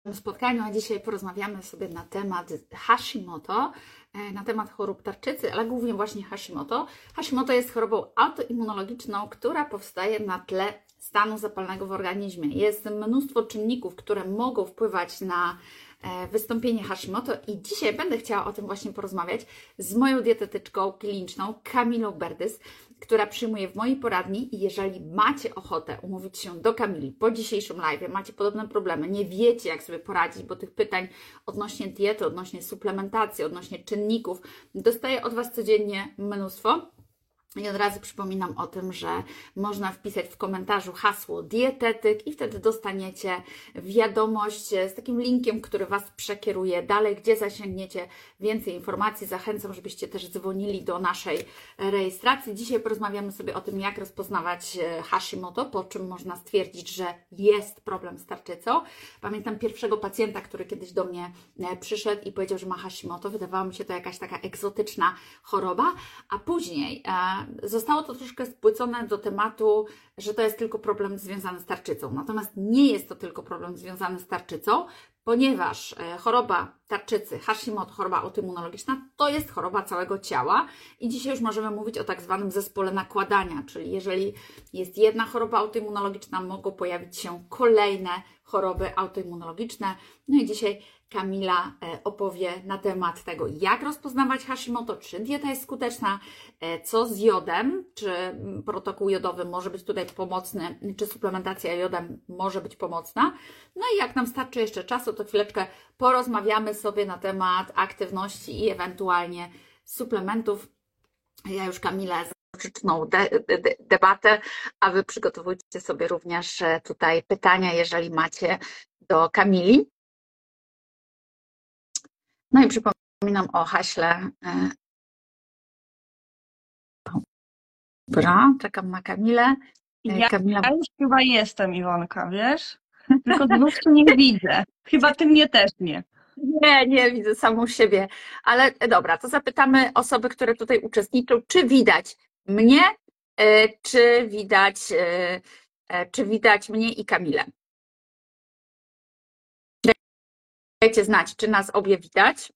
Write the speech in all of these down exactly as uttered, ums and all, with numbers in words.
spotkaniu, a dzisiaj porozmawiamy sobie na temat Hashimoto, na temat chorób tarczycy, ale głównie właśnie Hashimoto. Hashimoto jest chorobą autoimmunologiczną, która powstaje na tle stanu zapalnego w organizmie. Jest mnóstwo czynników, które mogą wpływać na wystąpienie Hashimoto i dzisiaj będę chciała o tym właśnie porozmawiać z moją dietetyczką kliniczną Kamilą Berdys, która przyjmuje w mojej poradni i jeżeli macie ochotę umówić się do Kamili po dzisiejszym live, macie podobne problemy, nie wiecie jak sobie poradzić, bo tych pytań odnośnie diety, odnośnie suplementacji, odnośnie czynników dostaję od Was codziennie mnóstwo. I od razu przypominam o tym, że można wpisać w komentarzu hasło dietetyk i wtedy dostaniecie wiadomość z takim linkiem, który Was przekieruje dalej, gdzie zasięgniecie więcej informacji. Zachęcam, żebyście też dzwonili do naszej rejestracji. Dzisiaj porozmawiamy sobie o tym, jak rozpoznawać Hashimoto, po czym można stwierdzić, że jest problem z tarczycą. Pamiętam pierwszego pacjenta, który kiedyś do mnie przyszedł i powiedział, że ma Hashimoto. Wydawało mi się to jakaś taka egzotyczna choroba, a później zostało to troszkę spłycone do tematu, że to jest tylko problem związany z tarczycą. Natomiast nie jest to tylko problem związany z tarczycą, ponieważ choroba tarczycy, Hashimoto, choroba autoimmunologiczna, to jest choroba całego ciała i dzisiaj już możemy mówić o tak zwanym zespole nakładania, czyli jeżeli jest jedna choroba autoimmunologiczna, mogą pojawić się kolejne choroby autoimmunologiczne. No i dzisiaj Kamila opowie na temat tego, jak rozpoznawać Hashimoto, czy dieta jest skuteczna, co z jodem, czy protokół jodowy może być tutaj pomocny, czy suplementacja jodem może być pomocna. No i jak nam starczy jeszcze czasu, to chwileczkę porozmawiamy sobie na temat aktywności i ewentualnie suplementów. Ja już Kamilę zaczynam de, de, debatę, a Wy przygotowujcie sobie również tutaj pytania, jeżeli macie do Kamili. No i przypominam o haśle. Dobra, czekam na Kamilę. Ja, Kamila... ja już chyba jestem, Iwonka, wiesz? Tylko znów cię nie widzę. Chyba ty mnie też nie. Nie, nie widzę samą siebie. Ale dobra, to zapytamy osoby, które tutaj uczestniczą, czy widać mnie, czy widać, czy widać mnie i Kamilę. Dajcie znać, czy nas obie widać.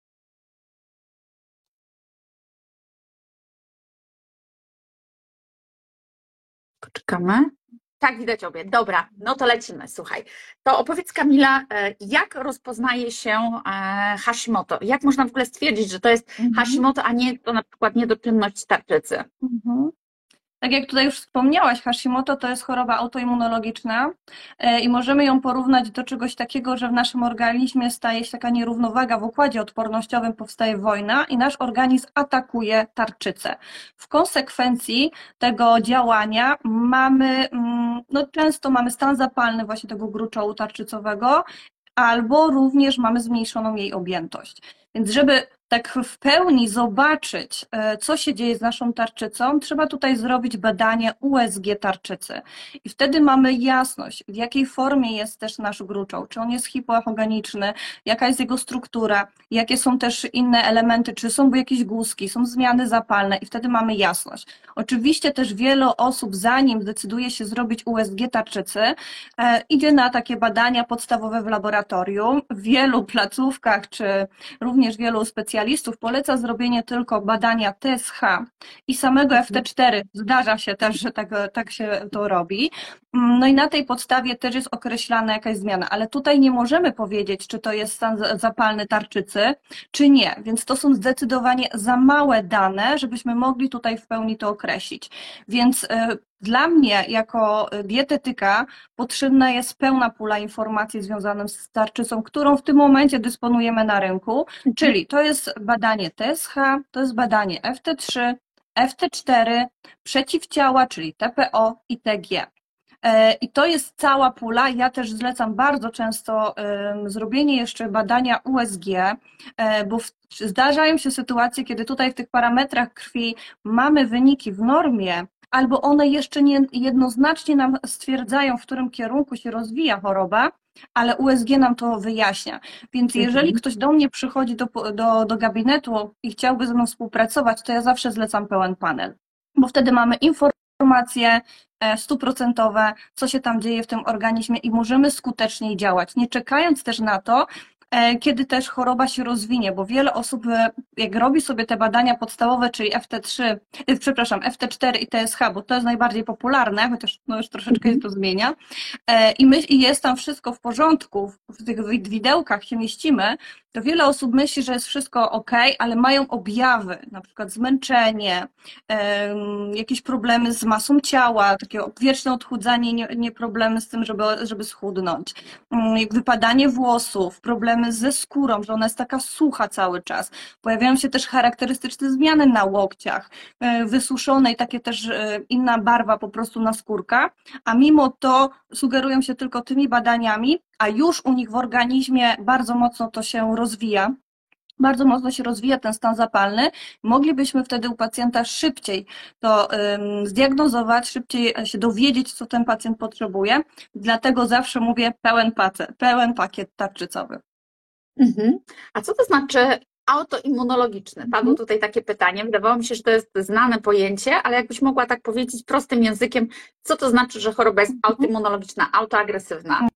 Poczekamy. Tak, widać obie. Dobra, no to lecimy. Słuchaj, to opowiedz Kamila, jak rozpoznaje się Hashimoto? Jak można w ogóle stwierdzić, że to jest mhm. Hashimoto, a nie to na przykład niedoczynność tarczycy? Mhm. Tak jak tutaj już wspomniałaś, Hashimoto to jest choroba autoimmunologiczna i możemy ją porównać do czegoś takiego, że w naszym organizmie staje się taka nierównowaga w układzie odpornościowym, powstaje wojna i nasz organizm atakuje tarczycę. W konsekwencji tego działania mamy, no często mamy stan zapalny właśnie tego gruczołu tarczycowego, albo również mamy zmniejszoną jej objętość. Więc żeby tak w pełni zobaczyć, co się dzieje z naszą tarczycą, trzeba tutaj zrobić badanie U S G tarczycy. I wtedy mamy jasność, w jakiej formie jest też nasz gruczoł, czy on jest hipoechogeniczny, jaka jest jego struktura, jakie są też inne elementy, czy są jakieś guzki, są zmiany zapalne i wtedy mamy jasność. Oczywiście też wiele osób, zanim decyduje się zrobić U S G tarczycy, idzie na takie badania podstawowe w laboratorium. W wielu placówkach, czy również wielu specjalistów poleca zrobienie tylko badania T S H i samego F T cztery. Zdarza się też, że tak, tak się to robi. No i na tej podstawie też jest określana jakaś zmiana, ale tutaj nie możemy powiedzieć, czy to jest stan zapalny tarczycy, czy nie, więc to są zdecydowanie za małe dane, żebyśmy mogli tutaj w pełni to określić. Więc dla mnie jako dietetyka potrzebna jest pełna pula informacji związanych z tarczycą, którą w tym momencie dysponujemy na rynku, czyli to jest badanie T S H, to jest badanie F T trzy, F T cztery, przeciwciała, czyli T P O i T G. I to jest cała pula. Ja też zlecam bardzo często zrobienie jeszcze badania U S G, bo zdarzają się sytuacje, kiedy tutaj w tych parametrach krwi mamy wyniki w normie, albo one jeszcze nie jednoznacznie nam stwierdzają, w którym kierunku się rozwija choroba, ale U S G nam to wyjaśnia. Więc jeżeli mhm. ktoś do mnie przychodzi do, do, do gabinetu i chciałby ze mną współpracować, to ja zawsze zlecam pełen panel, bo wtedy mamy informacje, stuprocentowe, co się tam dzieje w tym organizmie i możemy skuteczniej działać, nie czekając też na to, kiedy też choroba się rozwinie, bo wiele osób, jak robi sobie te badania podstawowe, czyli F T trzy, przepraszam, F T cztery i T S H, bo to jest najbardziej popularne, chociaż no już troszeczkę się to zmienia, i, my, i jest tam wszystko w porządku, w tych widełkach się mieścimy, to wiele osób myśli, że jest wszystko ok, ale mają objawy, na przykład zmęczenie, jakieś problemy z masą ciała, takie wieczne odchudzanie, nie, nie problemy z tym, żeby, żeby schudnąć, wypadanie włosów, problemy ze skórą, że ona jest taka sucha cały czas. Pojawiają się też charakterystyczne zmiany na łokciach, wysuszone i takie też inna barwa po prostu na skórka, a mimo to sugerują się tylko tymi badaniami, a już u nich w organizmie bardzo mocno to się rozwija. Bardzo mocno się rozwija ten stan zapalny, moglibyśmy wtedy u pacjenta szybciej to um, zdiagnozować, szybciej się dowiedzieć, co ten pacjent potrzebuje. Dlatego zawsze mówię pełen, pace, pełen pakiet tarczycowy. Mhm. A co to znaczy autoimmunologiczny? Padło tutaj takie pytanie. Wydawało mi się, że to jest znane pojęcie, ale jakbyś mogła tak powiedzieć prostym językiem, co to znaczy, że choroba jest autoimmunologiczna, autoagresywna?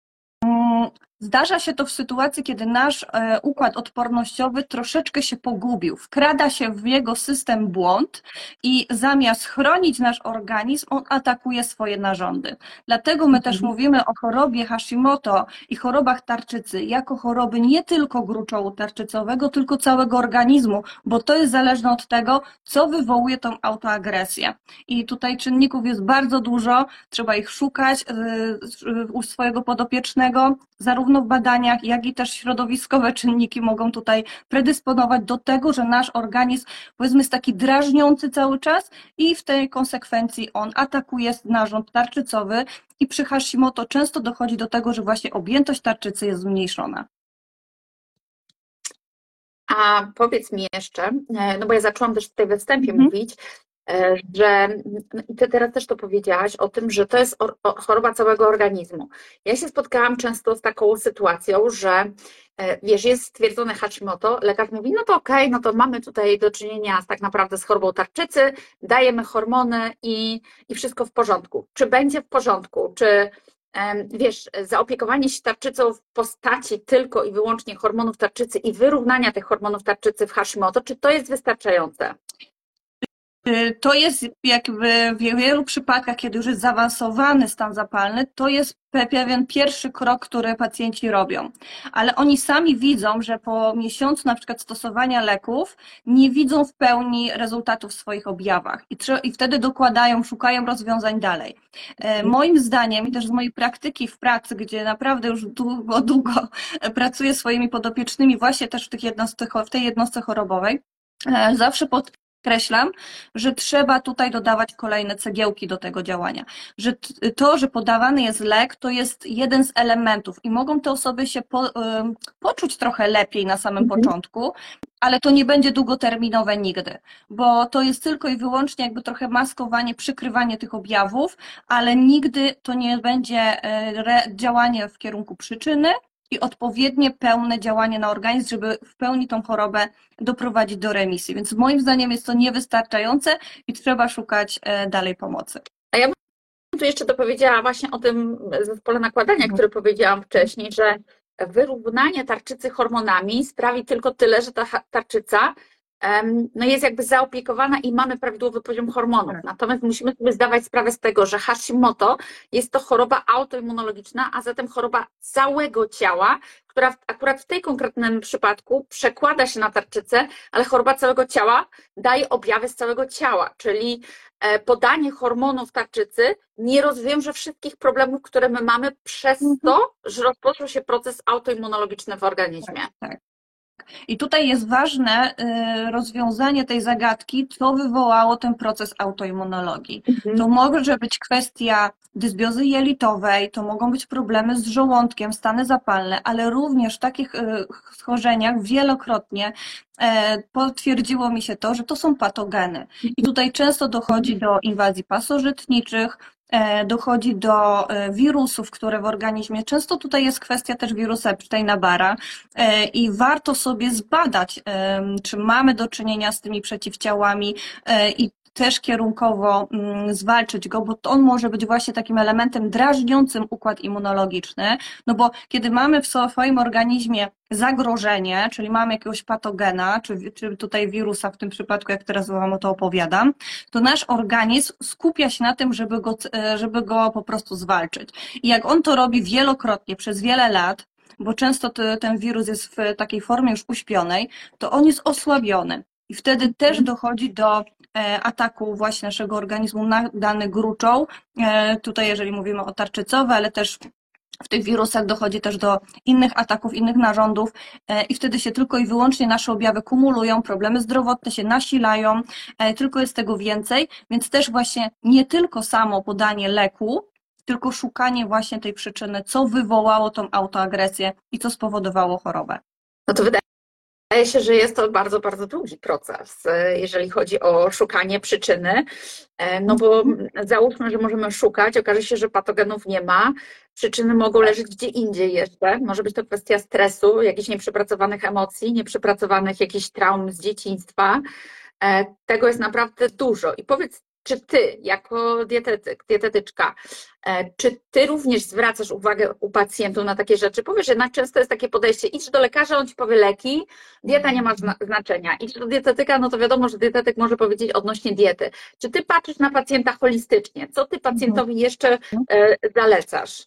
Zdarza się to w sytuacji, kiedy nasz układ odpornościowy troszeczkę się pogubił, wkrada się w jego system błąd i zamiast chronić nasz organizm, on atakuje swoje narządy. Dlatego my też mówimy o chorobie Hashimoto i chorobach tarczycy jako choroby nie tylko gruczołu tarczycowego, tylko całego organizmu, bo to jest zależne od tego, co wywołuje tą autoagresję. I tutaj czynników jest bardzo dużo, trzeba ich szukać u swojego podopiecznego, zarówno w badaniach, jak i też środowiskowe czynniki mogą tutaj predysponować do tego, że nasz organizm, powiedzmy, jest taki drażniący cały czas i w tej konsekwencji on atakuje narząd tarczycowy i przy Hashimoto często dochodzi do tego, że właśnie objętość tarczycy jest zmniejszona. A powiedz mi jeszcze, no bo ja zaczęłam też tutaj we wstępie hmm. mówić, że i ty teraz też to powiedziałaś o tym, że to jest choroba całego organizmu. Ja się spotkałam często z taką sytuacją, że wiesz, jest stwierdzone Hashimoto, lekarz mówi, no to okej, okay, no to mamy tutaj do czynienia z, tak naprawdę z chorobą tarczycy, dajemy hormony i, i wszystko w porządku. Czy będzie w porządku? Czy wiesz, zaopiekowanie się tarczycą w postaci tylko i wyłącznie hormonów tarczycy i wyrównania tych hormonów tarczycy w Hashimoto, czy to jest wystarczające? To jest jakby w wielu przypadkach, kiedy już jest zaawansowany stan zapalny, to jest pewien pierwszy krok, który pacjenci robią. Ale oni sami widzą, że po miesiącu na przykład stosowania leków nie widzą w pełni rezultatów w swoich objawach i, i wtedy dokładają, szukają rozwiązań dalej. Moim zdaniem i też z mojej praktyki w pracy, gdzie naprawdę już długo, długo pracuję swoimi podopiecznymi właśnie też w, tych jednostce, w tej jednostce chorobowej, zawsze pod Podkreślam, że trzeba tutaj dodawać kolejne cegiełki do tego działania, że to, że podawany jest lek, to jest jeden z elementów i mogą te osoby się po, poczuć trochę lepiej na samym mhm. początku, ale to nie będzie długoterminowe nigdy, bo to jest tylko i wyłącznie jakby trochę maskowanie, przykrywanie tych objawów, ale nigdy to nie będzie działanie w kierunku przyczyny, i odpowiednie, pełne działanie na organizm, żeby w pełni tą chorobę doprowadzić do remisji. Więc moim zdaniem jest to niewystarczające i trzeba szukać dalej pomocy. A ja bym tu jeszcze dopowiedziała właśnie o tym zespole nakładania, mhm. który powiedziałam wcześniej, że wyrównanie tarczycy hormonami sprawi tylko tyle, że ta tarczyca no jest jakby zaopiekowana i mamy prawidłowy poziom hormonów. Natomiast musimy sobie zdawać sprawę z tego, że Hashimoto jest to choroba autoimmunologiczna, a zatem choroba całego ciała, która akurat w tej konkretnym przypadku przekłada się na tarczycę, ale choroba całego ciała daje objawy z całego ciała, czyli podanie hormonów tarczycy nie rozwiąże wszystkich problemów, które my mamy przez to, że rozpoczął się proces autoimmunologiczny w organizmie. Tak. I tutaj jest ważne rozwiązanie tej zagadki, co wywołało ten proces autoimmunologii. Mhm. To może być kwestia dysbiozy jelitowej, to mogą być problemy z żołądkiem, stany zapalne, ale również w takich schorzeniach wielokrotnie potwierdziło mi się to, że to są patogeny. I tutaj często dochodzi do inwazji pasożytniczych, dochodzi do wirusów, które w organizmie, często tutaj jest kwestia też wirusa Epsteina-Barra i warto sobie zbadać, czy mamy do czynienia z tymi przeciwciałami i też kierunkowo mm, zwalczyć go, bo on może być właśnie takim elementem drażniącym układ immunologiczny, no bo kiedy mamy w swoim organizmie zagrożenie, czyli mamy jakiegoś patogena, czy, czy tutaj wirusa w tym przypadku, jak teraz Wam o to opowiadam, to nasz organizm skupia się na tym, żeby go, żeby go po prostu zwalczyć. I jak on to robi wielokrotnie, przez wiele lat, bo często to, ten wirus jest w takiej formie już uśpionej, to on jest osłabiony. I wtedy też dochodzi do ataku właśnie naszego organizmu na dany gruczoł. Tutaj jeżeli mówimy o tarczycowe, ale też w tych wirusach dochodzi też do innych ataków, innych narządów i wtedy się tylko i wyłącznie nasze objawy kumulują, problemy zdrowotne się nasilają, tylko jest tego więcej, więc też właśnie nie tylko samo podanie leku, tylko szukanie właśnie tej przyczyny, co wywołało tą autoagresję i co spowodowało chorobę. No to wydaje Wydaje się, że jest to bardzo, bardzo długi proces, jeżeli chodzi o szukanie przyczyny, no bo załóżmy, że możemy szukać, okaże się, że patogenów nie ma, przyczyny mogą leżeć gdzie indziej jeszcze, może być to kwestia stresu, jakichś nieprzepracowanych emocji, nieprzepracowanych jakichś traum z dzieciństwa, tego jest naprawdę dużo. I powiedz, czy ty jako dietetyk, dietetyczka, czy ty również zwracasz uwagę u pacjentów na takie rzeczy? Powiesz, że jednak często jest takie podejście, idź do lekarza, on ci powie leki, dieta nie ma znaczenia. Idź do dietetyka, no to wiadomo, że dietetyk może powiedzieć odnośnie diety. Czy ty patrzysz na pacjenta holistycznie? Co ty pacjentowi jeszcze zalecasz?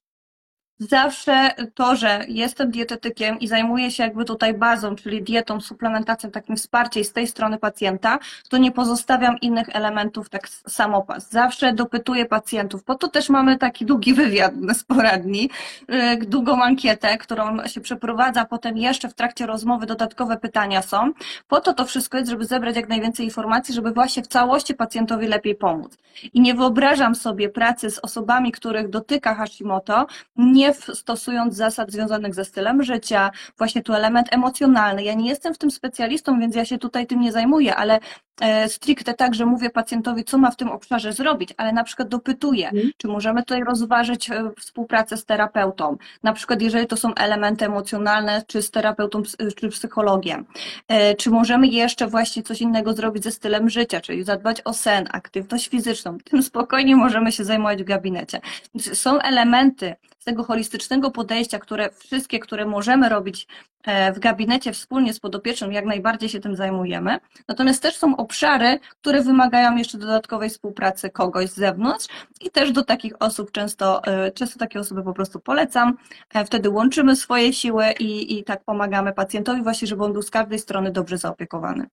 Zawsze to, że jestem dietetykiem i zajmuję się jakby tutaj bazą, czyli dietą, suplementacją, takim wsparciem z tej strony pacjenta, to nie pozostawiam innych elementów tak samopas. Zawsze dopytuję pacjentów, po to też mamy taki długi wywiad z poradni, długą ankietę, którą się przeprowadza, potem jeszcze w trakcie rozmowy dodatkowe pytania są. Po to to wszystko jest, żeby zebrać jak najwięcej informacji, żeby właśnie w całości pacjentowi lepiej pomóc. I nie wyobrażam sobie pracy z osobami, których dotyka Hashimoto, nie stosując zasad związanych ze stylem życia, właśnie tu element emocjonalny. Ja nie jestem w tym specjalistą, więc ja się tutaj tym nie zajmuję, ale stricte tak, że mówię pacjentowi, co ma w tym obszarze zrobić, ale na przykład dopytuję, hmm. czy możemy tutaj rozważyć współpracę z terapeutą, na przykład jeżeli to są elementy emocjonalne, czy z terapeutą, czy psychologiem, czy możemy jeszcze właśnie coś innego zrobić ze stylem życia, czyli zadbać o sen, aktywność fizyczną, tym spokojnie możemy się zajmować w gabinecie. Są elementy z tego holistycznego podejścia, które wszystkie, które możemy robić w gabinecie wspólnie z podopiecznym, jak najbardziej się tym zajmujemy. Natomiast też są obszary, które wymagają jeszcze dodatkowej współpracy kogoś z zewnątrz i też do takich osób często, często takie osoby po prostu polecam. Wtedy łączymy swoje siły i, i tak pomagamy pacjentowi właśnie, żeby on był z każdej strony dobrze zaopiekowany.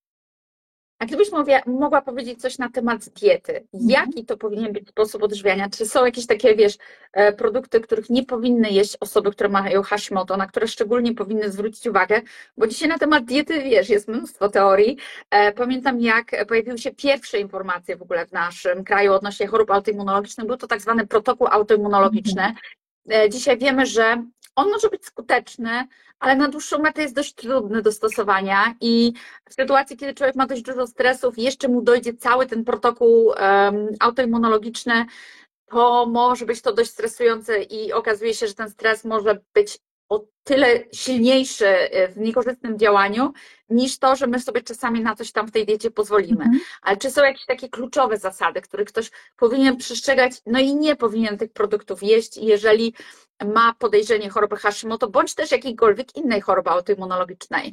A gdybyś mówiła, mogła powiedzieć coś na temat diety, jaki to powinien być sposób odżywiania? Czy są jakieś takie, wiesz, produkty, których nie powinny jeść osoby, które mają Hashimoto, na które szczególnie powinny zwrócić uwagę? Bo dzisiaj na temat diety, wiesz, jest mnóstwo teorii. Pamiętam, jak pojawiły się pierwsze informacje w ogóle w naszym kraju odnośnie chorób autoimmunologicznych, był to tak zwany protokół autoimmunologiczny. Dzisiaj wiemy, że on może być skuteczny, ale na dłuższą metę jest dość trudny do stosowania i w sytuacji, kiedy człowiek ma dość dużo stresów, jeszcze mu dojdzie cały ten protokół um, autoimmunologiczny, to może być to dość stresujące i okazuje się, że ten stres może być o tyle silniejszy w niekorzystnym działaniu, niż to, że my sobie czasami na coś tam w tej diecie pozwolimy. Mhm. Ale czy są jakieś takie kluczowe zasady, których ktoś powinien przestrzegać, no i nie powinien tych produktów jeść, jeżeli ma podejrzenie choroby Hashimoto, bądź też jakiejkolwiek innej choroby autoimmunologicznej?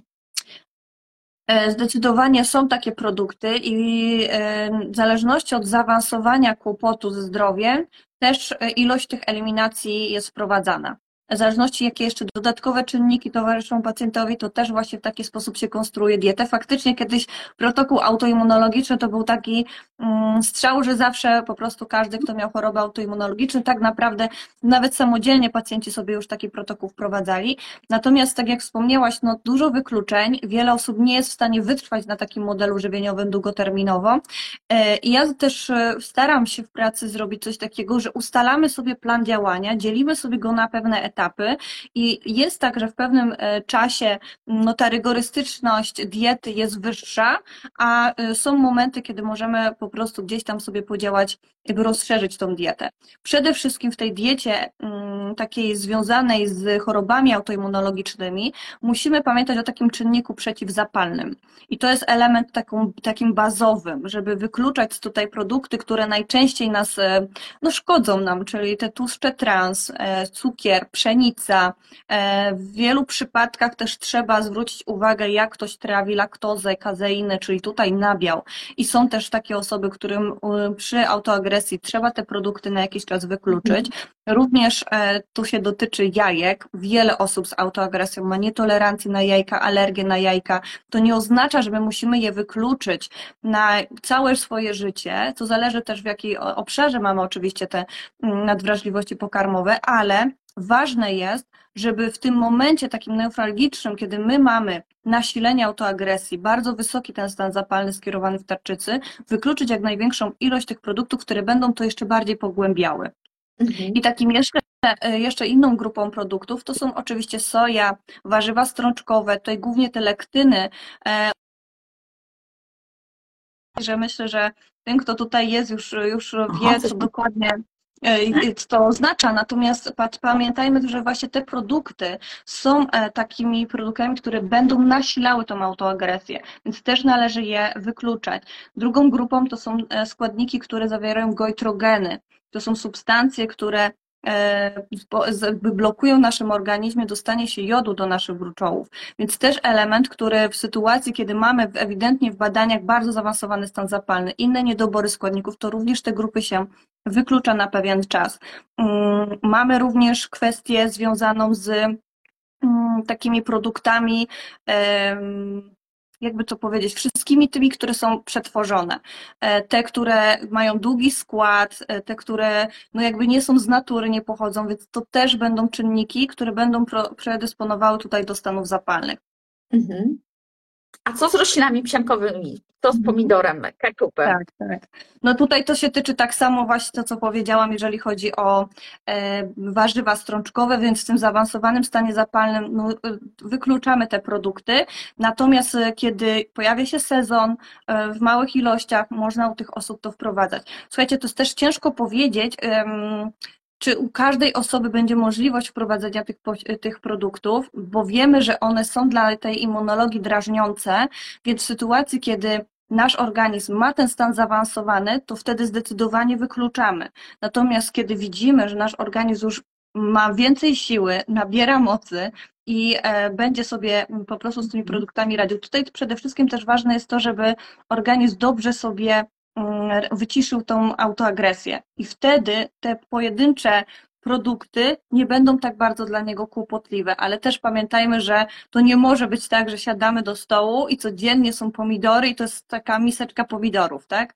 Zdecydowanie są takie produkty i w zależności od zaawansowania kłopotu ze zdrowiem też ilość tych eliminacji jest wprowadzana. W zależności jakie jeszcze dodatkowe czynniki towarzyszą pacjentowi, to też właśnie w taki sposób się konstruuje dietę. Faktycznie kiedyś protokół autoimmunologiczny to był taki um, strzał, że zawsze po prostu każdy, kto miał chorobę autoimmunologiczną, tak naprawdę nawet samodzielnie pacjenci sobie już taki protokół wprowadzali. Natomiast tak jak wspomniałaś, no dużo wykluczeń, wiele osób nie jest w stanie wytrwać na takim modelu żywieniowym długoterminowo. I ja też staram się w pracy zrobić coś takiego, że ustalamy sobie plan działania, dzielimy sobie go na pewne etapy, etapy i jest tak, że w pewnym czasie no, ta rygorystyczność diety jest wyższa, a są momenty, kiedy możemy po prostu gdzieś tam sobie podziałać jakby rozszerzyć tą dietę. Przede wszystkim w tej diecie mm, takiej związanej z chorobami autoimmunologicznymi musimy pamiętać o takim czynniku przeciwzapalnym. I to jest element taką, takim bazowym, żeby wykluczać tutaj produkty, które najczęściej nas no, szkodzą nam, czyli te tłuszcze trans, cukier, pszenica. W wielu przypadkach też trzeba zwrócić uwagę, jak ktoś trawi laktozę, kazeinę, czyli tutaj nabiał. I są też takie osoby, którym przy autoagresji trzeba te produkty na jakiś czas wykluczyć. Również tu się dotyczy jajek. Wiele osób z autoagresją ma nietolerancję na jajka, alergię na jajka. To nie oznacza, że my musimy je wykluczyć na całe swoje życie. To zależy też, w jakiej obszarze mamy oczywiście te nadwrażliwości pokarmowe, ale ważne jest, żeby w tym momencie takim newralgicznym, kiedy my mamy nasilenie autoagresji, bardzo wysoki ten stan zapalny skierowany w tarczycy, wykluczyć jak największą ilość tych produktów, które będą to jeszcze bardziej pogłębiały. Mhm. I takim jeszcze, jeszcze inną grupą produktów to są oczywiście soja, warzywa strączkowe, tutaj głównie te lektyny, że myślę, że ten, kto tutaj jest, już, już wie, co dokładnie co to oznacza, natomiast pamiętajmy, że właśnie te produkty są takimi produktami, które będą nasilały tą autoagresję, więc też należy je wykluczać. Drugą grupą to są składniki, które zawierają goitrogeny. To są substancje, które blokują w naszym organizmie dostanie się jodu do naszych gruczołów. Więc też element, który w sytuacji, kiedy mamy ewidentnie w badaniach bardzo zaawansowany stan zapalny, inne niedobory składników, to również te grupy się wyklucza na pewien czas. Mamy również kwestię związaną z takimi produktami, jakby to powiedzieć, wszystkimi tymi, które są przetworzone. Te, które mają długi skład, te, które no jakby nie są z natury, nie pochodzą, więc to też będą czynniki, które będą predysponowały tutaj do stanów zapalnych. Mhm. A co z roślinami psiankowymi? Co z pomidorem, keczupem? Tak, tak. No tutaj to się tyczy tak samo właśnie to, co powiedziałam, jeżeli chodzi o e, warzywa strączkowe, więc w tym zaawansowanym stanie zapalnym no, wykluczamy te produkty. Natomiast kiedy pojawia się sezon, e, w małych ilościach można u tych osób to wprowadzać. Słuchajcie, to jest też ciężko powiedzieć, e, czy u każdej osoby będzie możliwość wprowadzenia tych, tych produktów, bo wiemy, że one są dla tej immunologii drażniące, więc w sytuacji, kiedy nasz organizm ma ten stan zaawansowany, to wtedy zdecydowanie wykluczamy. Natomiast kiedy widzimy, że nasz organizm już ma więcej siły, nabiera mocy i będzie sobie po prostu z tymi produktami radził. Tutaj przede wszystkim też ważne jest to, żeby organizm dobrze sobie wyciszył tą autoagresję i wtedy te pojedyncze produkty nie będą tak bardzo dla niego kłopotliwe, ale też pamiętajmy, że to nie może być tak, że siadamy do stołu i codziennie są pomidory i to jest taka miseczka pomidorów, tak?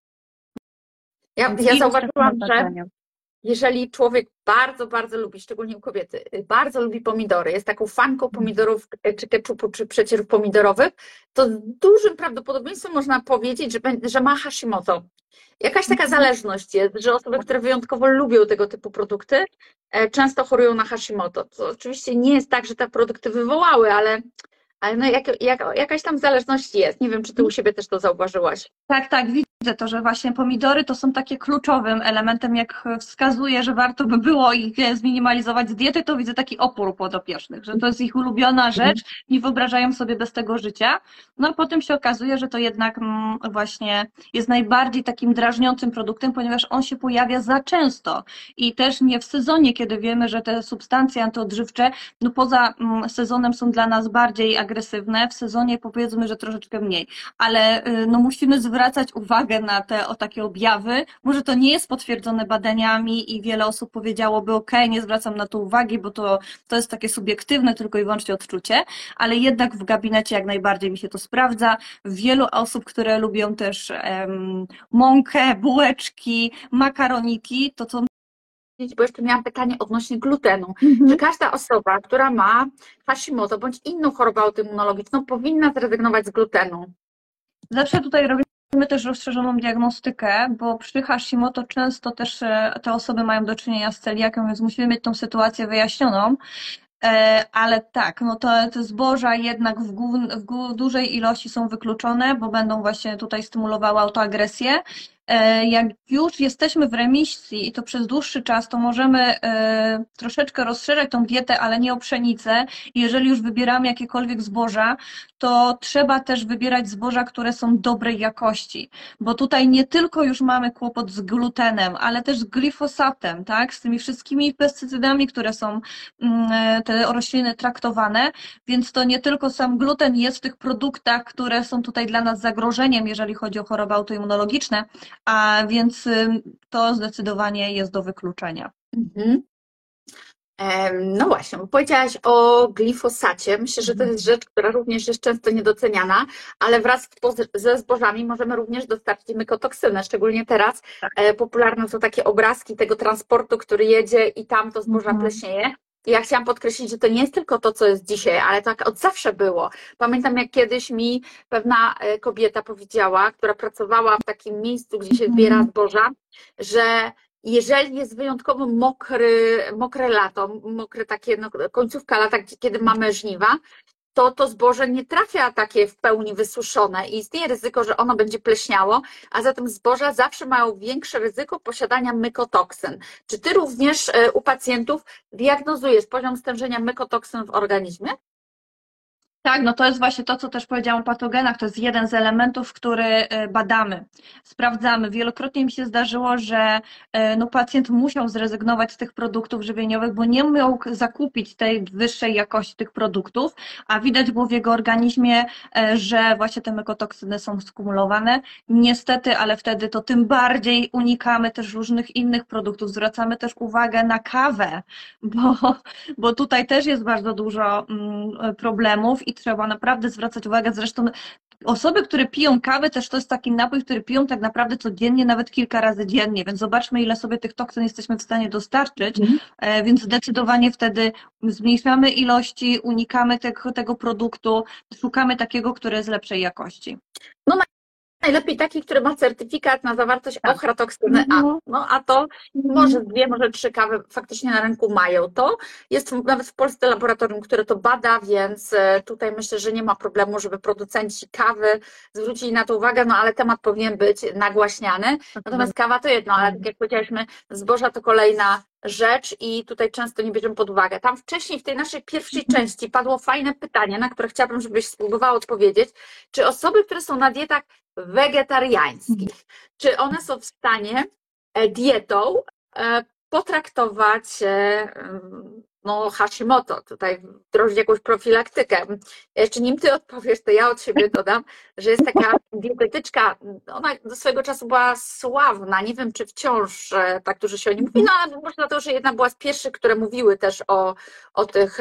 Ja, ja zauważyłam, że jeżeli człowiek bardzo, bardzo lubi, szczególnie u kobiety, bardzo lubi pomidory, jest taką fanką pomidorów, czy keczupu, czy przecierów pomidorowych, to z dużym prawdopodobieństwem można powiedzieć, że, że ma Hashimoto. Jakaś taka zależność jest, że osoby, które wyjątkowo lubią tego typu produkty, często chorują na Hashimoto. To oczywiście nie jest tak, że te produkty wywołały, ale, ale no jak, jak, jakaś tam zależność jest. Nie wiem, czy ty u siebie też to zauważyłaś. Tak, tak, widzę to, że właśnie pomidory to są takie kluczowym elementem, jak wskazuje, że warto by było ich zminimalizować z diety, to widzę taki opór u podopiecznych, że to jest ich ulubiona rzecz, nie wyobrażają sobie bez tego życia. No a potem się okazuje, że to jednak właśnie jest najbardziej takim drażniącym produktem, ponieważ on się pojawia za często i też nie w sezonie, kiedy wiemy, że te substancje antyodżywcze, no poza sezonem są dla nas bardziej agresywne, w sezonie powiedzmy, że troszeczkę mniej, ale no musimy zwracać uwagę na te o takie objawy. Może to nie jest potwierdzone badaniami i wiele osób powiedziałoby, ok, nie zwracam na to uwagi, bo to, to jest takie subiektywne tylko i wyłącznie odczucie, ale jednak w gabinecie jak najbardziej mi się to sprawdza. Wielu osób, które lubią też um, mąkę, bułeczki, makaroniki, to są bo jeszcze miałam pytanie odnośnie glutenu. Mhm. Czy każda osoba, która ma Hashimoto bądź inną chorobę autoimmunologiczną, powinna zrezygnować z glutenu? Zawsze tutaj robimy też rozszerzoną diagnostykę, bo przy Hashimoto często też te osoby mają do czynienia z celiakią, więc musimy mieć tą sytuację wyjaśnioną. Ale tak, no to te zboża jednak w, głów, w dużej ilości są wykluczone, bo będą właśnie tutaj stymulowały autoagresję. Jak już jesteśmy w remisji i to przez dłuższy czas, to możemy troszeczkę rozszerzać tą dietę, ale nie o pszenicę. Jeżeli już wybieramy jakiekolwiek zboża, to trzeba też wybierać zboża, które są dobrej jakości, bo tutaj nie tylko już mamy kłopot z glutenem, ale też z glifosatem, tak? Z tymi wszystkimi pestycydami, które są te rośliny traktowane, więc to nie tylko sam gluten jest w tych produktach, które są tutaj dla nas zagrożeniem, jeżeli chodzi o choroby autoimmunologiczne, a więc to zdecydowanie jest do wykluczenia. Mhm. No właśnie, bo powiedziałaś o glifosacie. Myślę, że to jest rzecz, która również jest często niedoceniana, ale wraz ze zbożami możemy również dostarczyć mykotoksynę, szczególnie teraz. Tak. Popularne są takie obrazki tego transportu, który jedzie i tam to zboża mhm. pleśnieje. I ja chciałam podkreślić, że to nie jest tylko to, co jest dzisiaj, ale tak od zawsze było. Pamiętam, jak kiedyś mi pewna kobieta powiedziała, która pracowała w takim miejscu, gdzie się zbiera zboża, że jeżeli jest wyjątkowo mokry, mokre lato, mokre takie no, końcówka lata, kiedy mamy żniwa, to to zboże nie trafia takie w pełni wysuszone i istnieje ryzyko, że ono będzie pleśniało, a zatem zboża zawsze mają większe ryzyko posiadania mykotoksyn. Czy ty również u pacjentów diagnozujesz poziom stężenia mykotoksyn w organizmie? Tak, no to jest właśnie to, co też powiedziałam o patogenach, to jest jeden z elementów, który badamy, sprawdzamy. Wielokrotnie mi się zdarzyło, że no, pacjent musiał zrezygnować z tych produktów żywieniowych, bo nie mógł zakupić tej wyższej jakości tych produktów, a widać było w jego organizmie, że właśnie te mykotoksyny są skumulowane. Niestety, ale wtedy to tym bardziej unikamy też różnych innych produktów. Zwracamy też uwagę na kawę, bo, bo tutaj też jest bardzo dużo problemów i trzeba naprawdę zwracać uwagę. Zresztą osoby, które piją kawę, też to jest taki napój, który piją tak naprawdę codziennie, nawet kilka razy dziennie, więc zobaczmy, ile sobie tych toksyn jesteśmy w stanie dostarczyć, mm. więc zdecydowanie wtedy zmniejszamy ilości, unikamy tego, tego produktu, szukamy takiego, który jest lepszej jakości. No najlepiej taki, który ma certyfikat na zawartość tak. ochrotoksyny A. No a to może dwie, może trzy kawy faktycznie na rynku mają to. Jest nawet w Polsce laboratorium, które to bada, więc tutaj myślę, że nie ma problemu, żeby producenci kawy zwrócili na to uwagę, no ale temat powinien być nagłaśniany. Natomiast kawa to jedno, ale tak jak powiedzieliśmy, zboża to kolejna rzecz i tutaj często nie bierzemy pod uwagę. Tam wcześniej w tej naszej pierwszej części padło fajne pytanie, na które chciałabym, żebyś spróbowała odpowiedzieć. Czy osoby, które są na dietach wegetariańskich, czy one są w stanie dietą potraktować no, Hashimoto, tutaj wdrożyć jakąś profilaktykę. Jeszcze nim ty odpowiesz, to ja od siebie dodam, że jest taka dietetyczka, ona do swojego czasu była sławna, nie wiem czy wciąż tak dużo się o niej mówi, no ale może dlatego, że jedna była z pierwszych, które mówiły też o, o tych,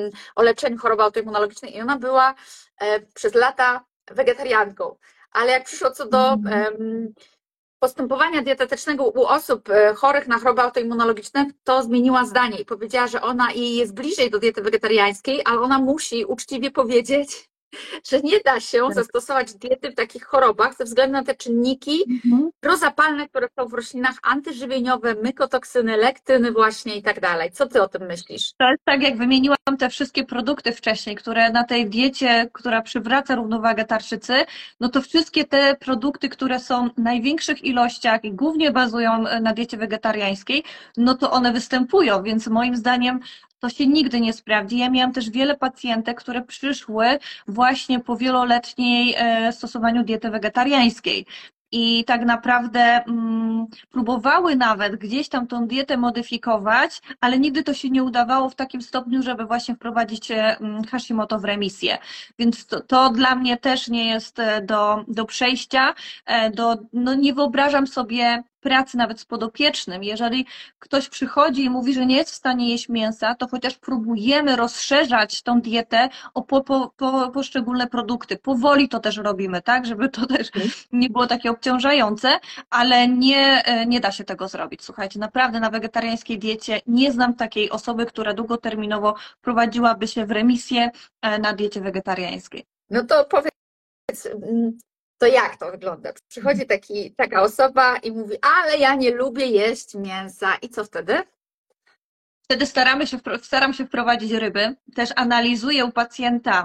o leczeniu choroby autoimmunologicznej i ona była przez lata wegetarianką. Ale jak przyszło co do um, postępowania dietetycznego u osób chorych na choroby autoimmunologiczne, to zmieniła zdanie i powiedziała, że ona i jest bliżej do diety wegetariańskiej, ale ona musi uczciwie powiedzieć, że nie da się zastosować diety w takich chorobach ze względu na te czynniki mhm. prozapalne, które są w roślinach, antyżywieniowe, mykotoksyny, lektyny właśnie i tak dalej. Co ty o tym myślisz? To jest tak, jak wymieniłam te wszystkie produkty wcześniej, które na tej diecie, która przywraca równowagę tarczycy, no to wszystkie te produkty, które są w największych ilościach i głównie bazują na diecie wegetariańskiej, no to one występują, więc moim zdaniem to się nigdy nie sprawdzi. Ja miałam też wiele pacjentek, które przyszły właśnie po wieloletniej stosowaniu diety wegetariańskiej. I tak naprawdę mm, próbowały nawet gdzieś tam tą dietę modyfikować, ale nigdy to się nie udawało w takim stopniu, żeby właśnie wprowadzić mm, Hashimoto w remisję. Więc to, to dla mnie też nie jest do, do przejścia. Do, no nie wyobrażam sobie pracy nawet z podopiecznym. Jeżeli ktoś przychodzi i mówi, że nie jest w stanie jeść mięsa, to chociaż próbujemy rozszerzać tą dietę o po, po, po, poszczególne produkty. Powoli to też robimy, tak, żeby to też nie było takie obciążające, ale nie, nie da się tego zrobić. Słuchajcie, naprawdę na wegetariańskiej diecie nie znam takiej osoby, która długoterminowo prowadziłaby się w remisję na diecie wegetariańskiej. No to powiedz, to jak to wygląda? Przychodzi taki, taka osoba i mówi, ale ja nie lubię jeść mięsa. I co wtedy? Wtedy staramy się, staram się wprowadzić ryby. Też analizuję u pacjenta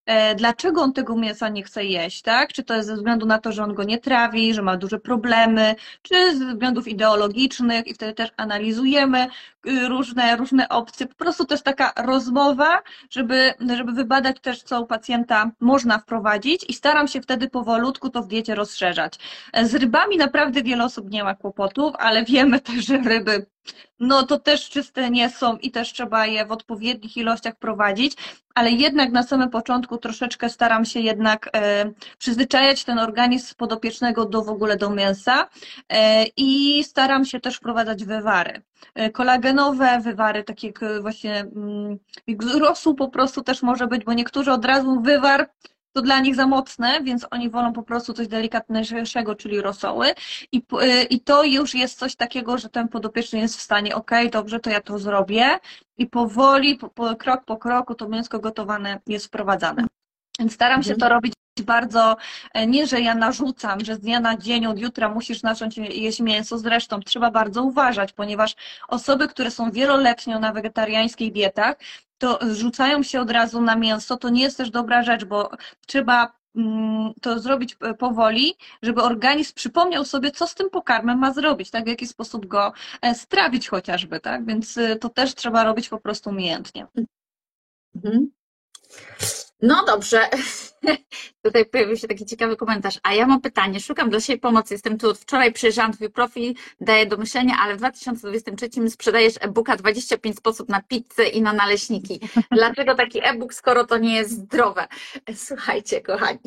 dlaczego on tego mięsa nie chce jeść, tak? Czy to jest ze względu na to, że on go nie trawi, że ma duże problemy, czy ze względów ideologicznych i wtedy też analizujemy różne, różne opcje. Po prostu to jest taka rozmowa, żeby, żeby wybadać też, co u pacjenta można wprowadzić i staram się wtedy powolutku to w diecie rozszerzać. Z rybami naprawdę wiele osób nie ma kłopotów, ale wiemy też, że ryby no to też czyste nie są i też trzeba je w odpowiednich ilościach prowadzić, ale jednak na samym początku troszeczkę staram się jednak e, przyzwyczajać ten organizm podopiecznego do w ogóle do mięsa e, i staram się też wprowadzać wywary. E, kolagenowe wywary, takie jak właśnie mm, rosół po prostu też może być, bo niektórzy od razu wywar to dla nich za mocne, więc oni wolą po prostu coś delikatniejszego, czyli rosoły i, i to już jest coś takiego, że ten podopieczny jest w stanie, ok, dobrze, to ja to zrobię i powoli, po, po, krok po kroku to mięsko gotowane jest wprowadzane. Więc staram się to robić bardzo, nie, że ja narzucam, że z dnia na dzień, od jutra musisz zacząć jeść mięso, zresztą trzeba bardzo uważać, ponieważ osoby, które są wieloletnio na wegetariańskich dietach, to rzucają się od razu na mięso, to nie jest też dobra rzecz, bo trzeba to zrobić powoli, żeby organizm przypomniał sobie, co z tym pokarmem ma zrobić, tak, w jaki sposób go strawić chociażby, tak, więc to też trzeba robić po prostu umiejętnie. Mhm. No dobrze, tutaj pojawił się taki ciekawy komentarz, a ja mam pytanie, szukam dla siebie pomocy, jestem tu od wczoraj, przejrzałam Twój profil, daję do myślenia, ale w dwa tysiące dwudziestym trzecim sprzedajesz e-booka dwadzieścia pięć sposób na pizzę i na naleśniki. Dlaczego taki e-book, skoro to nie jest zdrowe? Słuchajcie, kochani.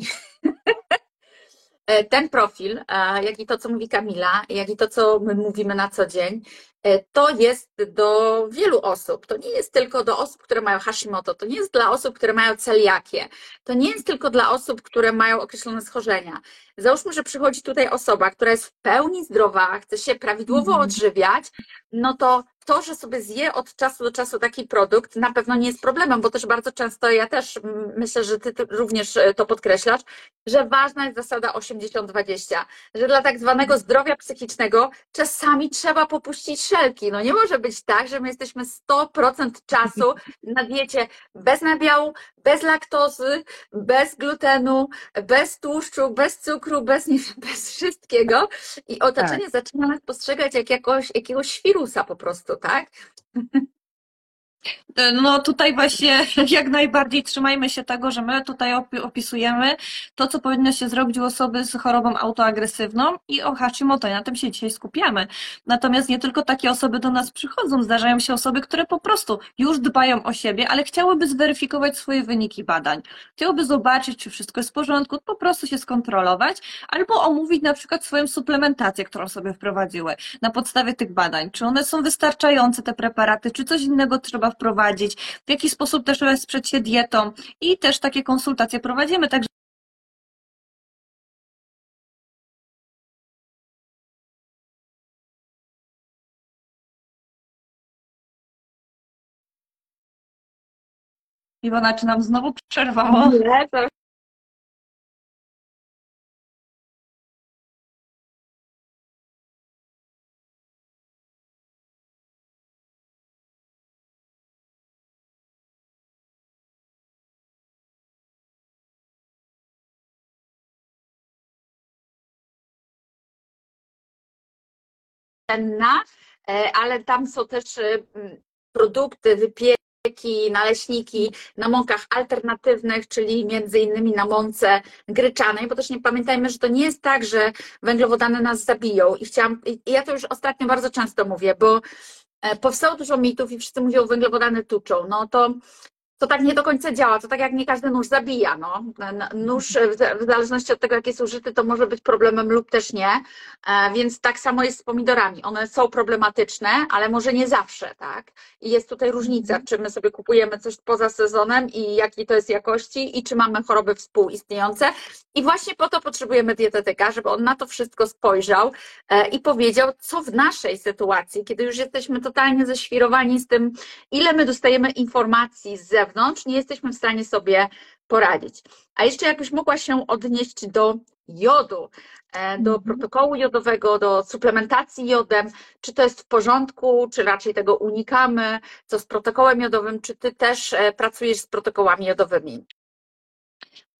Ten profil, jak i to, co mówi Kamila, jak i to, co my mówimy na co dzień, to jest do wielu osób. To nie jest tylko do osób, które mają Hashimoto, to nie jest dla osób, które mają celiakię, to nie jest tylko dla osób, które mają określone schorzenia. Załóżmy, że przychodzi tutaj osoba, która jest w pełni zdrowa, chce się prawidłowo odżywiać, no to to, że sobie zje od czasu do czasu taki produkt, na pewno nie jest problemem, bo też bardzo często, ja też myślę, że Ty również to podkreślasz, że ważna jest zasada osiemdziesiąt dwadzieścia, że dla tak zwanego zdrowia psychicznego czasami trzeba popuścić szelki. No nie może być tak, że my jesteśmy sto procent czasu na diecie bez nabiału, bez laktozy, bez glutenu, bez tłuszczu, bez cukru, bez, nie wiem, bez wszystkiego i otoczenie tak zaczyna nas postrzegać jak jakoś, jakiegoś świrusa po prostu, tak? No tutaj właśnie jak najbardziej trzymajmy się tego, że my tutaj opisujemy to, co powinno się zrobić u osoby z chorobą autoagresywną i o Hashimoto, na tym się dzisiaj skupiamy. Natomiast nie tylko takie osoby do nas przychodzą, zdarzają się osoby, które po prostu już dbają o siebie, ale chciałyby zweryfikować swoje wyniki badań. Chciałyby zobaczyć, czy wszystko jest w porządku, po prostu się skontrolować, albo omówić na przykład swoją suplementację, którą sobie wprowadziły na podstawie tych badań. Czy one są wystarczające, te preparaty, czy coś innego trzeba wprowadzić, w jaki sposób też wesprzeć się dietą i też takie konsultacje prowadzimy, także Iwona, czy nam znowu przerwało? Nie, to... ale tam są też produkty, wypieki, naleśniki na mąkach alternatywnych, czyli między innymi na mące gryczanej, bo też nie pamiętajmy, że to nie jest tak, że węglowodany nas zabiją. I chciałam, i ja to już ostatnio bardzo często mówię, bo powstało dużo mitów i wszyscy mówią, węglowodany tuczą. No to to tak nie do końca działa, to tak jak nie każdy nóż zabija, no. Nóż w zależności od tego, jak jest użyty, to może być problemem lub też nie, więc tak samo jest z pomidorami, one są problematyczne, ale może nie zawsze, tak, i jest tutaj różnica, czy my sobie kupujemy coś poza sezonem i jakiej to jest jakości i czy mamy choroby współistniejące i właśnie po to potrzebujemy dietetyka, żeby on na to wszystko spojrzał i powiedział, co w naszej sytuacji, kiedy już jesteśmy totalnie ześwirowani z tym, ile my dostajemy informacji z zewnątrz, nie jesteśmy w stanie sobie poradzić. A jeszcze jakbyś mogła się odnieść do jodu, do protokołu jodowego, do suplementacji jodem, czy to jest w porządku, czy raczej tego unikamy, co z protokołem jodowym, czy ty też pracujesz z protokołami jodowymi?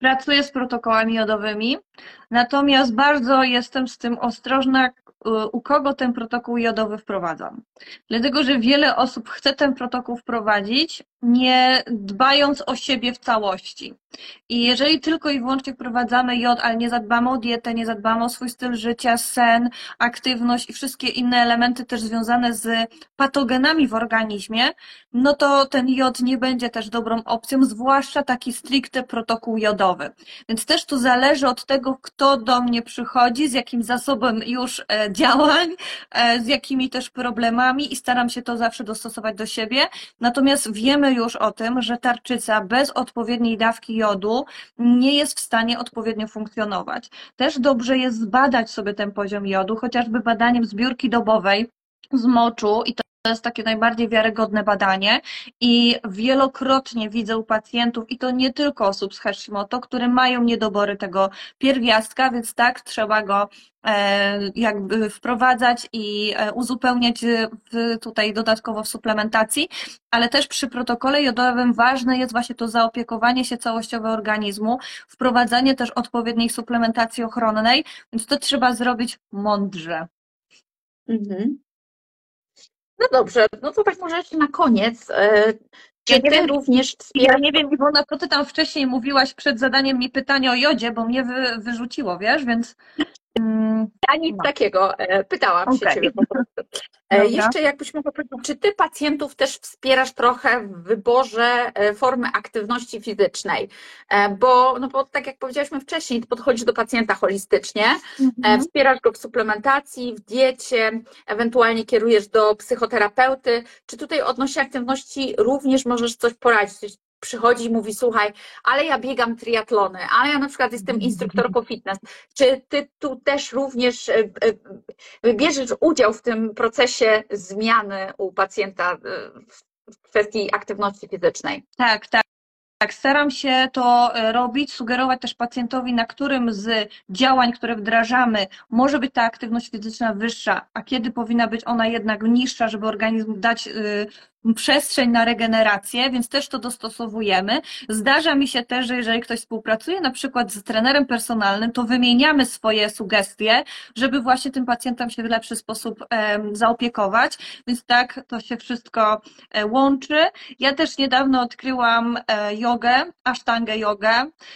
Pracuję z protokołami jodowymi, natomiast bardzo jestem z tym ostrożna, u kogo ten protokół jodowy wprowadzam. Dlatego, że wiele osób chce ten protokół wprowadzić, nie dbając o siebie w całości. I jeżeli tylko i wyłącznie wprowadzamy jod, ale nie zadbamy o dietę, nie zadbamy o swój styl życia, sen, aktywność i wszystkie inne elementy też związane z patogenami w organizmie, no to ten jod nie będzie też dobrą opcją, zwłaszcza taki stricte protokół jodowy. Więc też to zależy od tego, kto do mnie przychodzi, z jakim zasobem już działań, z jakimi też problemami i staram się to zawsze dostosować do siebie. Natomiast wiemy już o tym, że tarczyca bez odpowiedniej dawki jodu nie jest w stanie odpowiednio funkcjonować. Też dobrze jest zbadać sobie ten poziom jodu, chociażby badaniem zbiórki dobowej z moczu i to To jest takie najbardziej wiarygodne badanie i wielokrotnie widzę u pacjentów, i to nie tylko osób z Hashimoto, które mają niedobory tego pierwiastka, więc tak, trzeba go jakby wprowadzać i uzupełniać w, tutaj dodatkowo w suplementacji, ale też przy protokole jodowym ważne jest właśnie to zaopiekowanie się całościowe organizmu, wprowadzanie też odpowiedniej suplementacji ochronnej, więc to trzeba zrobić mądrze. Mhm. No dobrze, no to tak może jeszcze na koniec. Czy Ja nie ty wiem, również ja nie wiem, Iwona, co ty tam wcześniej mówiłaś przed zadaniem mi pytania o jodzie, bo mnie wy, wyrzuciło, wiesz, więc... Mm, Ja nic no. takiego, pytałam Okay. się ciebie po prostu. Dobra. Jeszcze jakbyś mogła powiedzieć, czy ty pacjentów też wspierasz trochę w wyborze formy aktywności fizycznej? Bo, no bo tak jak powiedziałyśmy wcześniej, ty podchodzisz do pacjenta holistycznie, mhm. wspierasz go w suplementacji, w diecie, ewentualnie kierujesz do psychoterapeuty. Czy tutaj odnośnie aktywności również możesz coś poradzić? Przychodzi i mówi, słuchaj, ale ja biegam triatlony, ale ja na przykład jestem instruktorką fitness. Czy ty tu też również bierzesz udział w tym procesie zmiany u pacjenta w kwestii aktywności fizycznej? Tak, tak. Tak, staram się to robić, sugerować też pacjentowi, na którym z działań, które wdrażamy, może być ta aktywność fizyczna wyższa, a kiedy powinna być ona jednak niższa, żeby organizm dać przestrzeń na regenerację, więc też to dostosowujemy. Zdarza mi się też, że jeżeli ktoś współpracuje na przykład z trenerem personalnym, to wymieniamy swoje sugestie, żeby właśnie tym pacjentom się w lepszy sposób zaopiekować, więc tak to się wszystko łączy. Ja też niedawno odkryłam jogę, asztangę jogę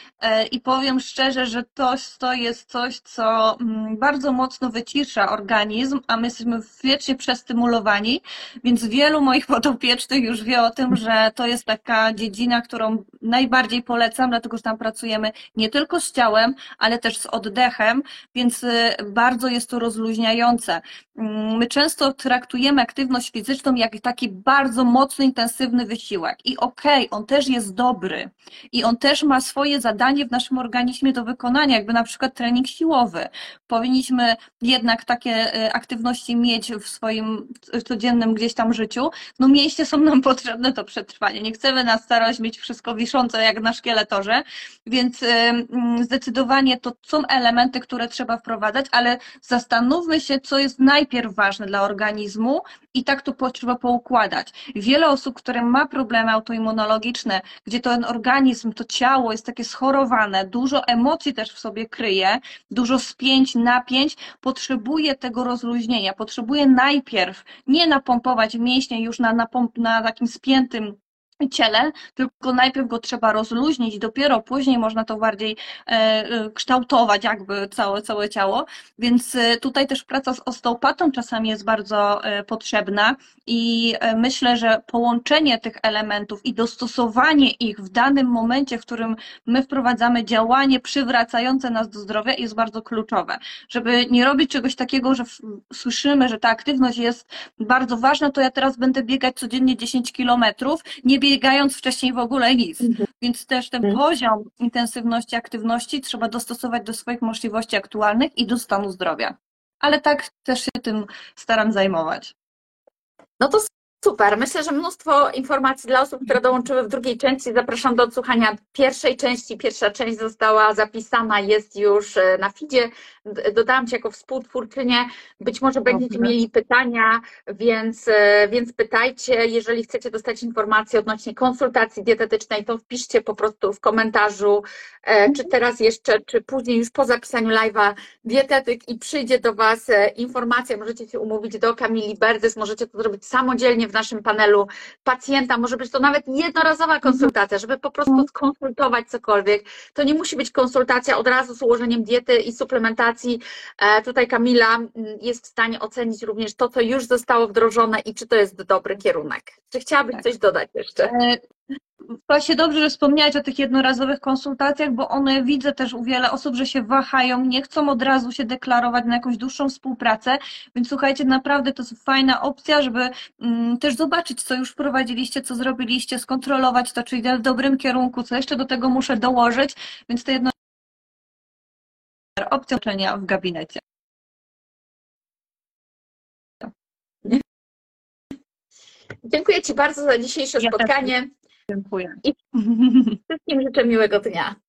i powiem szczerze, że to, to jest coś, co bardzo mocno wycisza organizm, a my jesteśmy wiecznie przestymulowani, więc wielu moich podopiecznych już wie o tym, że to jest taka dziedzina, którą najbardziej polecam, dlatego że tam pracujemy nie tylko z ciałem, ale też z oddechem, więc bardzo jest to rozluźniające. My często traktujemy aktywność fizyczną jak taki bardzo mocny, intensywny wysiłek i okej, okay, on też jest dobry i on też ma swoje zadanie w naszym organizmie do wykonania, jakby na przykład trening siłowy. Powinniśmy jednak takie aktywności mieć w swoim codziennym gdzieś tam życiu. No mięśnie są nam potrzebne do przetrwania. Nie chcemy na starość mieć wszystko wiszące jak na szkieletorze, więc zdecydowanie to są elementy, które trzeba wprowadzać, ale zastanówmy się, co jest najpierw ważne dla organizmu i tak to trzeba poukładać. Wiele osób, które ma problemy autoimmunologiczne, gdzie ten organizm, to ciało jest takie schorowane, dużo emocji też w sobie kryje, dużo spięć, napięć, potrzebuje tego rozluźnienia, potrzebuje najpierw nie napompować mięśnie już na, na, na takim spiętym ciele, tylko najpierw go trzeba rozluźnić, dopiero później można to bardziej e, kształtować jakby całe, całe ciało, więc tutaj też praca z osteopatą czasami jest bardzo e, potrzebna i e, myślę, że połączenie tych elementów i dostosowanie ich w danym momencie, w którym my wprowadzamy działanie przywracające nas do zdrowia jest bardzo kluczowe, żeby nie robić czegoś takiego, że w, słyszymy, że ta aktywność jest bardzo ważna, to ja teraz będę biegać codziennie dziesięć kilometrów, nie biegając wcześniej w ogóle nic. Mhm. Więc też ten mhm. poziom intensywności aktywności trzeba dostosować do swoich możliwości aktualnych i do stanu zdrowia. Ale tak też się tym staram zajmować. No to Super, myślę, że mnóstwo informacji dla osób, które dołączyły w drugiej części. Zapraszam do odsłuchania pierwszej części. Pierwsza część została zapisana, jest już na feedzie. Dodałam Cię jako współtwórczynię. Być może będziecie Dobrze. mieli pytania, więc, więc pytajcie. Jeżeli chcecie dostać informacje odnośnie konsultacji dietetycznej, to wpiszcie po prostu w komentarzu, czy teraz jeszcze, czy później już po zapisaniu live'a dietetyk i przyjdzie do Was informacja. Możecie się umówić do Kamili Berdys, możecie to zrobić samodzielnie w naszym panelu pacjenta. Może być to nawet jednorazowa konsultacja, żeby po prostu skonsultować cokolwiek. To nie musi być konsultacja od razu z ułożeniem diety i suplementacji. Tutaj Kamila jest w stanie ocenić również to, co już zostało wdrożone i czy to jest dobry kierunek. Czy chciałabyś Tak. coś dodać jeszcze? Właśnie dobrze, że wspomniałeś o tych jednorazowych konsultacjach, bo one widzę też u wiele osób, że się wahają, nie chcą od razu się deklarować na jakąś dłuższą współpracę, więc słuchajcie, naprawdę to jest fajna opcja, żeby mm, też zobaczyć, co już wprowadziliście, co zrobiliście, skontrolować to, czy idę w dobrym kierunku, co jeszcze do tego muszę dołożyć, więc to jedno opcja uczenia w gabinecie. Dziękuję Ci bardzo za dzisiejsze Ja spotkanie. Dziękuję. I wszystkim życzę miłego dnia.